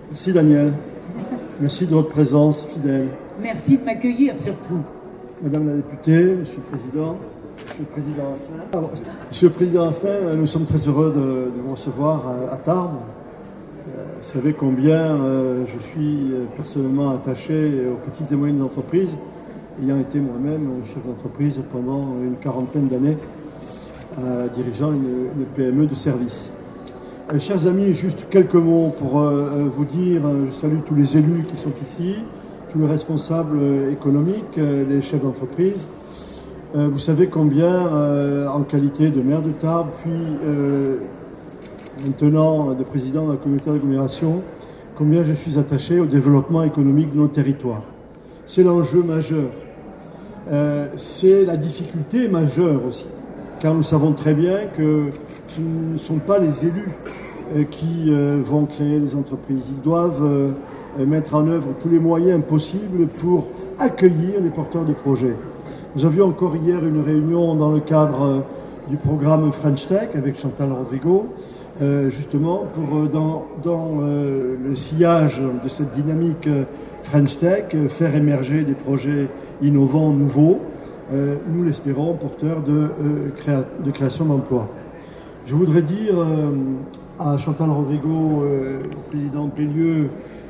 Merci Daniel. Merci de votre présence fidèle. Merci de m'accueillir surtout. Madame la députée, Monsieur le Président, Monsieur le Président Asselin. Monsieur le Président Asselin, nous sommes très heureux de vous recevoir à Tarbes. Vous savez combien je suis personnellement attaché aux petites et moyennes entreprises, ayant été moi-même chef d'entreprise pendant une quarantaine d'années, dirigeant une PME de service. Chers amis, juste quelques mots pour vous dire, je salue tous les élus qui sont ici, tous les responsables économiques, les chefs d'entreprise. Vous savez combien, en qualité de maire de Tarbes, puis maintenant de président de la communauté d'agglomération, combien je suis attaché au développement économique de nos territoires. C'est l'enjeu majeur. C'est la difficulté majeure aussi, car nous savons très bien que ce ne sont pas les élus qui vont créer les entreprises. Ils doivent mettre en œuvre tous les moyens possibles pour accueillir les porteurs de projets. Nous avions encore hier une réunion dans le cadre du programme French Tech avec Chantal Rodrigo, justement pour, dans le sillage de cette dynamique French Tech, faire émerger des projets innovants, nouveaux, nous l'espérons, porteurs de création d'emplois. Je voudrais dire à Chantal Rodrigo, président Pellieu,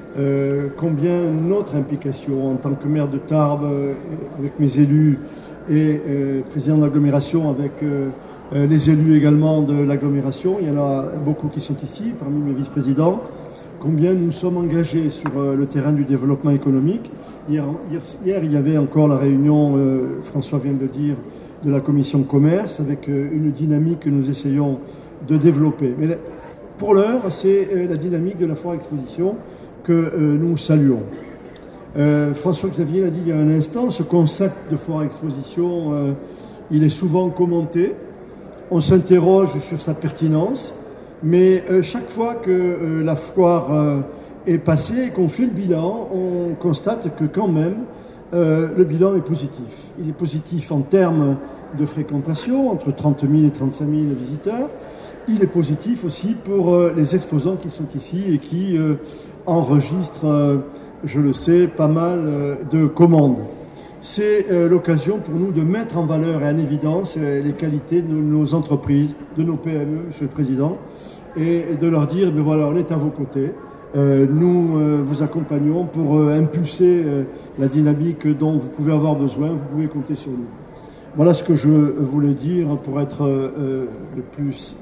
combien notre implication en tant que maire de Tarbes, avec mes élus et président de l'agglomération, avec les élus également de l'agglomération, il y en a beaucoup qui sont ici, parmi mes vice-présidents, combien nous sommes engagés sur le terrain du développement économique. Hier, il y avait encore la réunion, François vient de le dire, de la commission commerce, avec une dynamique que nous essayons de développer. Mais pour l'heure, c'est la dynamique de la foire exposition que nous saluons. François-Xavier l'a dit il y a un instant, ce concept de foire exposition, il est souvent commenté. On s'interroge sur sa pertinence, mais chaque fois que la foire est passée et qu'on fait le bilan, on constate que quand même, le bilan est positif. Il est positif en termes de fréquentation, entre 30 000 et 35 000 visiteurs. Il est positif aussi pour les exposants qui sont ici et qui enregistrent, je le sais, pas mal de commandes. C'est l'occasion pour nous de mettre en valeur et en évidence les qualités de nos entreprises, de nos PME, Monsieur le Président, et de leur dire, ben voilà, on est à vos côtés. Nous vous accompagnons pour impulser la dynamique dont vous pouvez avoir besoin, vous pouvez compter sur nous. Voilà ce que je voulais dire pour être le plus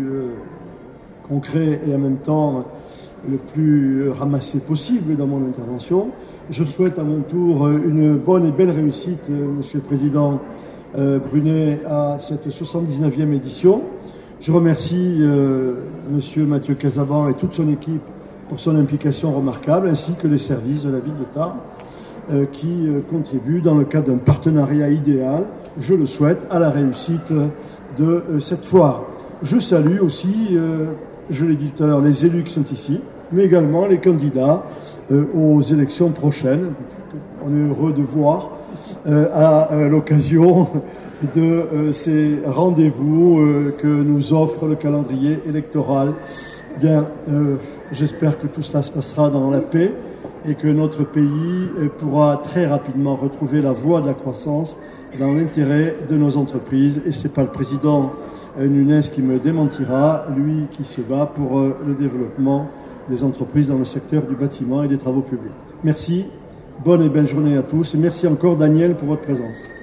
concret et en même temps le plus ramassé possible dans mon intervention. Je souhaite à mon tour une bonne et belle réussite, Monsieur le Président Brunet, à cette 79e édition. Je remercie Monsieur Mathieu Casaban et toute son équipe pour son implication remarquable, ainsi que les services de la ville de Tarbes qui contribuent dans le cadre d'un partenariat idéal, je le souhaite, à la réussite de cette foire. Je salue aussi, je l'ai dit tout à l'heure, les élus qui sont ici, mais également les candidats aux élections prochaines. On est heureux de voir à l'occasion de ces rendez-vous que nous offre le calendrier électoral. Bien, j'espère que tout cela se passera dans la paix et que notre pays pourra très rapidement retrouver la voie de la croissance dans l'intérêt de nos entreprises. Et ce n'est pas le président Nunes qui me démentira, lui qui se bat pour le développement des entreprises dans le secteur du bâtiment et des travaux publics. Merci, bonne et belle journée à tous et merci encore Daniel pour votre présence.